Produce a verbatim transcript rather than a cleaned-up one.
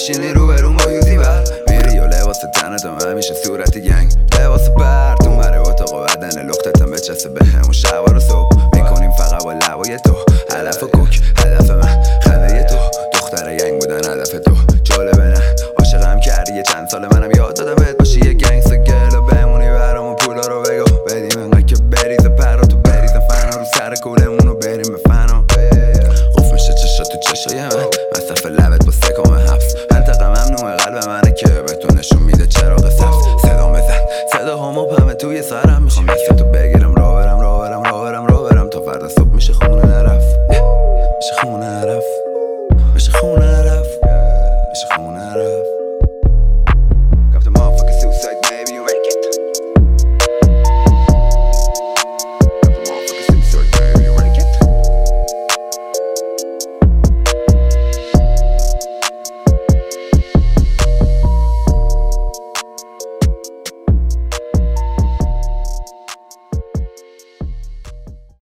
میشینی رو برون با یوزی بر میری و لباس تنت و همیشه صورتی گنگ لباس برد اون بره اتاق و بدن لختتم بچسته به همون شب و صبح میکنیم فقط با لبای تو هدف و کوک هدف من خنده تو دختر گنگ بودن هدف تو جالبه نه عاشقم کردی یه چند سال منم یاد دادم بهت باشی